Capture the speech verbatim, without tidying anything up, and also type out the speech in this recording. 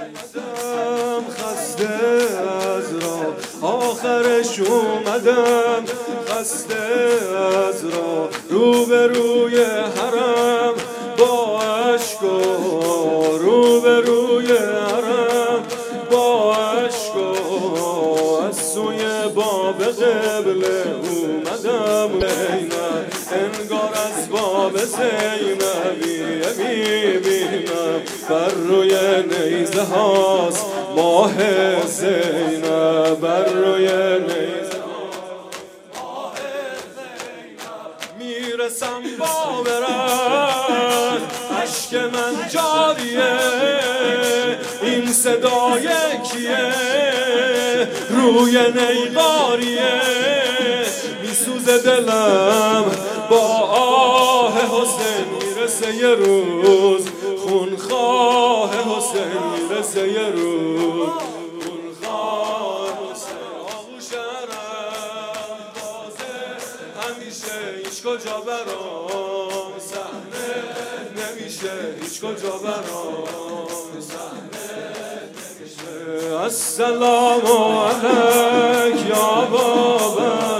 خسته از راه آخرش اومدم، خسته از راه روبروی حرم با عشق و روبروی حرم با عشق و از سوی باب قبله اومدم لینم، انگار از باب زینبی میبینم بر روی نیزه هاست ماه زینب، بر روی نیزه ماه زینب میرسم با برد عشق من جاریه، این صدای کیه روی نیباریه، میسوزه دلم با آه حسین، میرسه یه روز خونخواه حسین، میرسه یه روز خونخواه حسین. آغوش حرم بازه همیشه، هیچ کجا برام صحنه نمیشه، هیچ کجا برام صحنه نمیشه. السلام علیک یا بابا